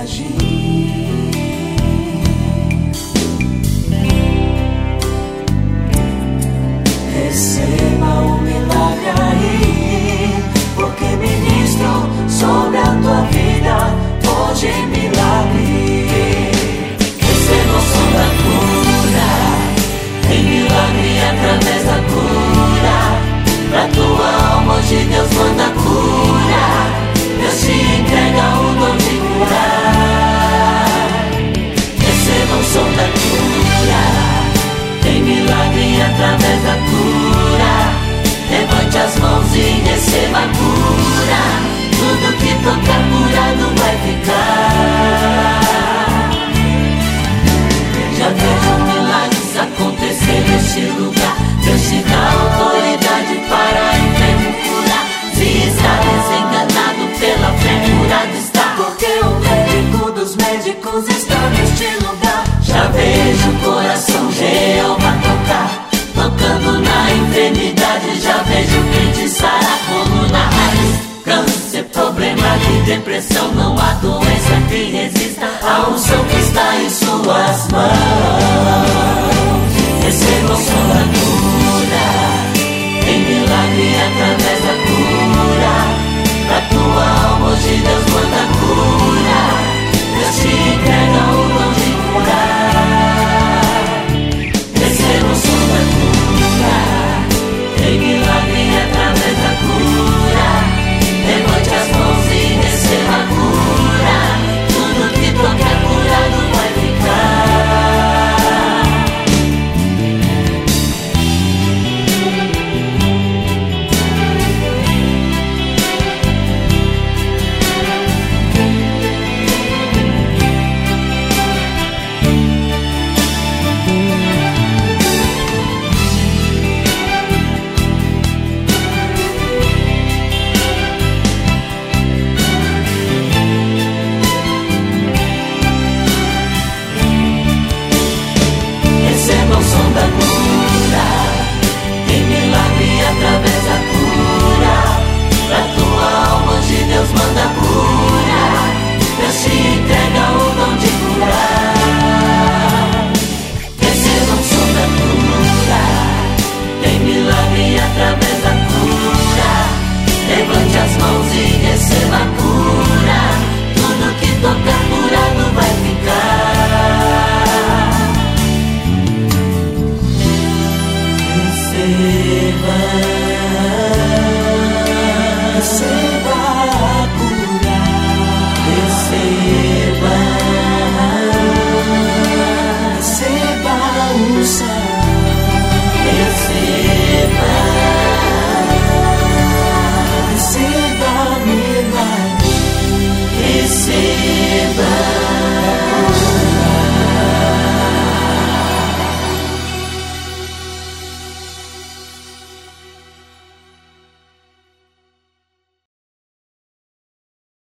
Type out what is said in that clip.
agir. Receba o milagre aí, porque ministro sobre a tua vida hoje milagre. Receba o som da cura, tem milagre através da cura. Pra tua alma hoje Deus manda cura, Deus te entrega o dom de curar. Receba o som da cura, tem milagre através da cura. Levante as mãos e receba a cura, tudo que tocar curado vai ficar. Já vejo milagres acontecer neste lugar. Deus te dá autoridade para enfermo curar. Se está desenganado pela fé, curado está, porque o médico dos médicos está neste lugar. Já vejo o coração Jeová tocar, tocando na enfermidade. Já vejo crente sarar, coluna, raiz, câncer, problema de depressão. Não há doença que resista à unção.